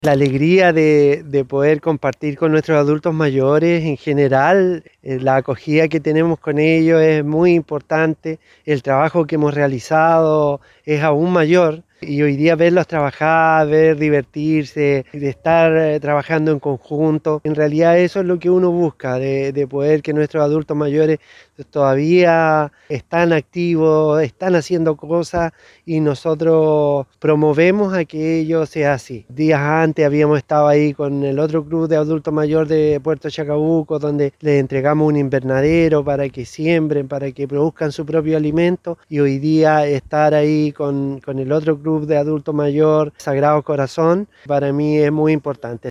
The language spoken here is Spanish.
La alegría de poder compartir con nuestros adultos mayores en general, la acogida que tenemos con ellos es muy importante, el trabajo que hemos realizado es aún mayor y hoy día verlos trabajar, ver divertirse, de estar trabajando en conjunto, en realidad eso es lo que uno busca, de poder que nuestros adultos mayores todavía están activos, están haciendo cosas y nosotros promovemos a que ello sea así. Días antes habíamos estado ahí con el otro club de adultos mayores de Puerto Chacabuco, donde les entregamos un invernadero para que siembren, para que produzcan su propio alimento, y hoy día estar ahí con el otro club de adultos mayor, Sagrado Corazón, para mí es muy importante.